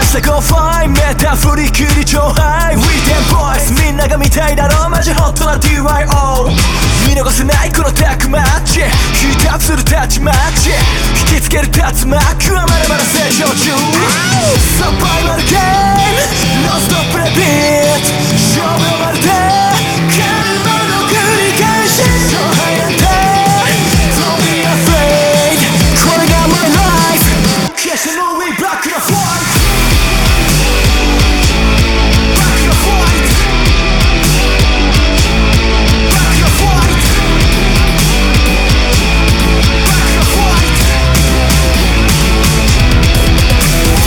さゴーファインメタフリックに超ハイ We them boys みんなが見たいだろうマジホットな DYO 見逃せないこのタッグマッチヒートアップするタッチマッチ引きつけるタッツマックはまだまだ成長中サバイバルゲームノンストップレビン